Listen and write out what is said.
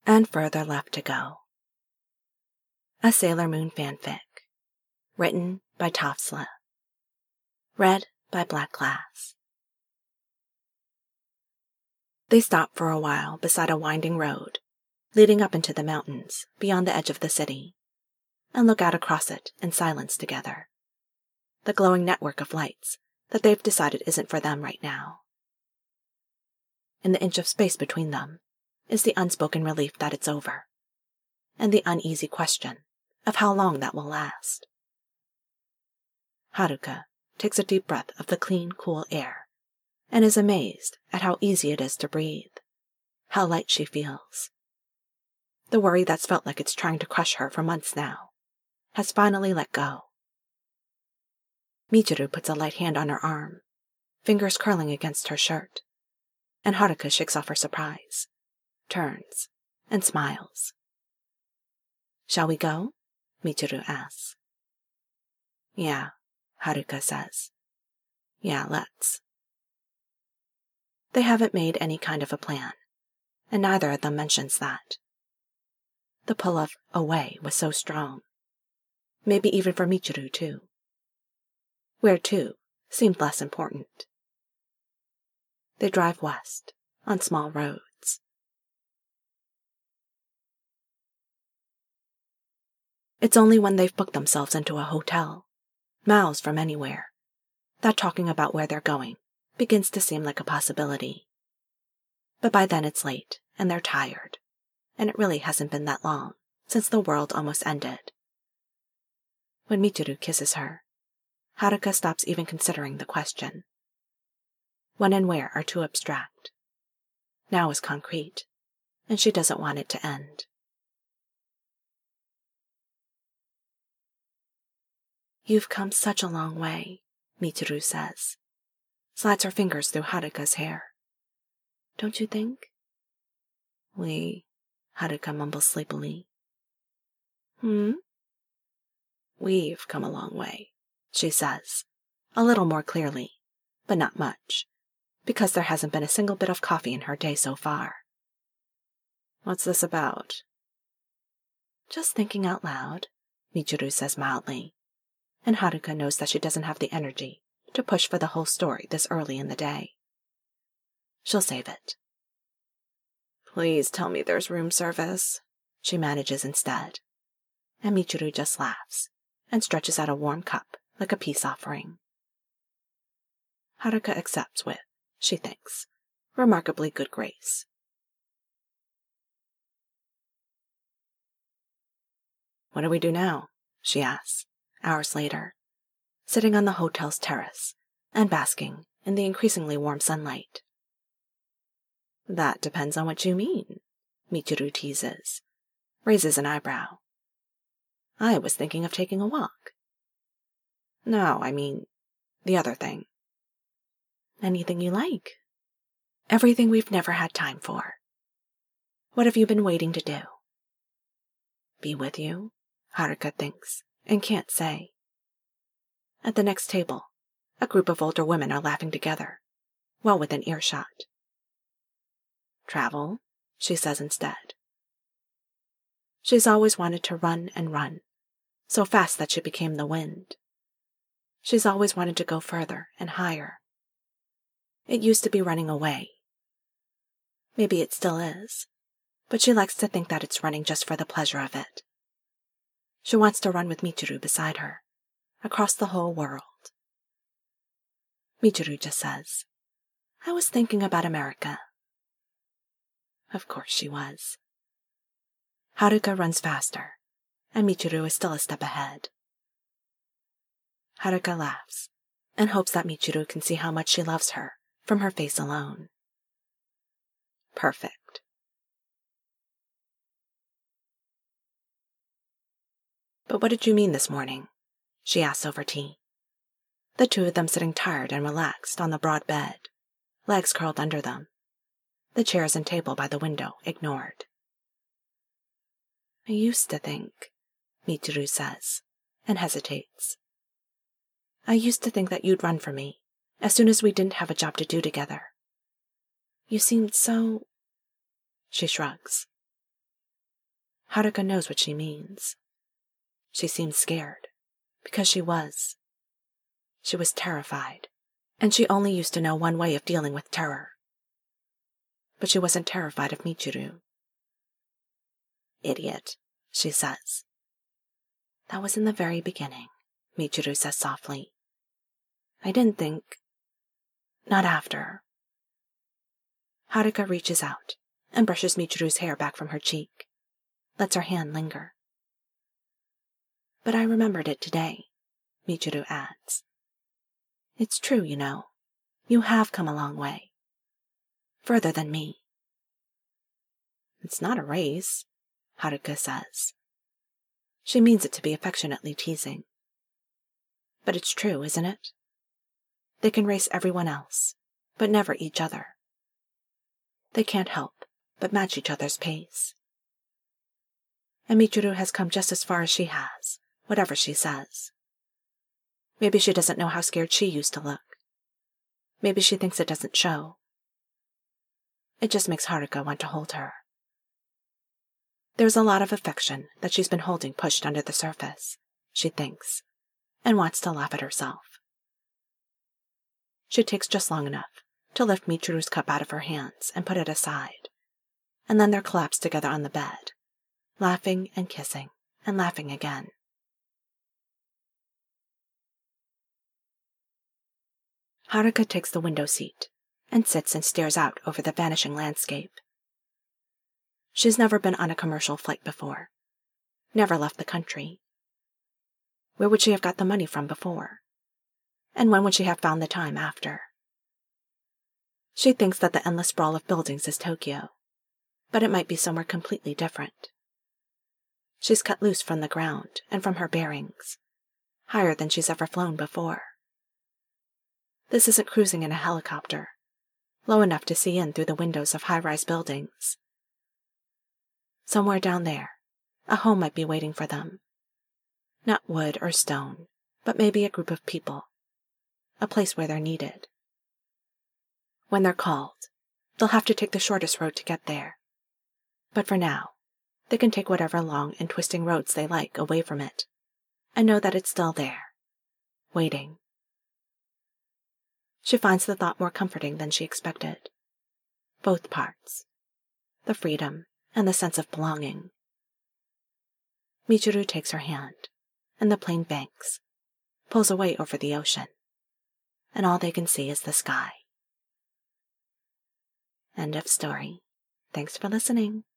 and further left to go. A Sailor Moon fanfic, written by Tofsla, read by Black Glass. They stopped for a while beside a winding road, leading up into the mountains beyond the edge of the city, and look out across it in silence together. The glowing network of lights that they've decided isn't for them right now. In the inch of space between them is the unspoken relief that it's over, and the uneasy question of how long that will last. Haruka takes a deep breath of the clean, cool air, and is amazed at how easy it is to breathe, how light she feels. The worry that's felt like it's trying to crush her for months now has finally let go. Michiru puts a light hand on her arm, fingers curling against her shirt, and Haruka shakes off her surprise, turns, and smiles. "Shall we go?" Michiru asks. "Yeah," Haruka says. "Yeah, let's." They haven't made any kind of a plan, and neither of them mentions that. The pull of away was so strong. Maybe even for Michiru, too. Where to seemed less important. They drive west, on small roads. It's only when they've booked themselves into a hotel, miles from anywhere, that talking about where they're going begins to seem like a possibility. But by then it's late, and they're tired, and it really hasn't been that long since the world almost ended. When Michiru kisses her, Haruka stops even considering the question. When and where are too abstract. Now is concrete, and she doesn't want it to end. "You've come such a long way," Michiru says, slides her fingers through Haruka's hair. "Don't you think?" Haruka mumbles sleepily. "We've come a long way," she says, a little more clearly, but not much, because there hasn't been a single bit of coffee in her day so far. "What's this about?" "Just thinking out loud," Michiru says mildly, and Haruka knows that she doesn't have the energy to push for the whole story this early in the day. She'll save it. "Please tell me there's room service," she manages instead, and Michiru just laughs and stretches out a warm cup like a peace offering. Haruka accepts with, she thinks, remarkably good grace. "What do we do now?" she asks, hours later, sitting on the hotel's terrace and basking in the increasingly warm sunlight. "That depends on what you mean," Michiru teases, raises an eyebrow. "I was thinking of taking a walk." "No, I mean the other thing." "Anything you like. Everything we've never had time for. What have you been waiting to do?" "Be with you," Haruka thinks, and can't say. At the next table, a group of older women are laughing together, well within earshot. "Travel," she says instead. She's always wanted to run and run, so fast that she became the wind. She's always wanted to go further and higher. It used to be running away. Maybe it still is, but she likes to think that it's running just for the pleasure of it. She wants to run with Michiru beside her, across the whole world. Michiru just says, "I was thinking about America." Of course she was. Haruka runs faster, and Michiru is still a step ahead. Haruka laughs, and hopes that Michiru can see how much she loves her from her face alone. Perfect. "But what did you mean this morning?" she asks over tea. The two of them sitting tired and relaxed on the broad bed, legs curled under them, the chairs and table by the window ignored. "I used to think," Michiru says, and hesitates. "I used to think that you'd run for me as soon as we didn't have a job to do together. You seemed so—" She shrugs. Haruka knows what she means. She seems scared, because she was. She was terrified, and she only used to know one way of dealing with terror. But she wasn't terrified of Michiru. "Idiot," she says. "That was in the very beginning," Michiru says softly. "I didn't think... not after." Haruka reaches out and brushes Michiru's hair back from her cheek, lets her hand linger. "But I remembered it today," Michiru adds. "It's true, you know. You have come a long way. Further than me." "It's not a race," Haruka says. She means it to be affectionately teasing. But it's true, isn't it? They can race everyone else, but never each other. They can't help but match each other's pace. And Michiru has come just as far as she has, whatever she says. Maybe she doesn't know how scared she used to look. Maybe she thinks it doesn't show. It just makes Haruka want to hold her. There's a lot of affection that she's been holding pushed under the surface, she thinks, and wants to laugh at herself. She takes just long enough to lift Michiru's cup out of her hands and put it aside, and then they're collapsed together on the bed, laughing and kissing and laughing again. Haruka takes the window seat and sits and stares out over the vanishing landscape. She's never been on a commercial flight before, never left the country. Where would she have got the money from before? And when would she have found the time after? She thinks that the endless sprawl of buildings is Tokyo, but it might be somewhere completely different. She's cut loose from the ground and from her bearings, higher than she's ever flown before. This isn't cruising in a helicopter, low enough to see in through the windows of high-rise buildings. Somewhere down there, a home might be waiting for them. Not wood or stone, but maybe a group of people, a place where they're needed. When they're called, they'll have to take the shortest road to get there. But for now, they can take whatever long and twisting roads they like away from it, and know that it's still there, waiting. She finds the thought more comforting than she expected. Both parts, the freedom and the sense of belonging. Michiru takes her hand, and the plane banks, pulls away over the ocean, and all they can see is the sky. End of story. Thanks for listening.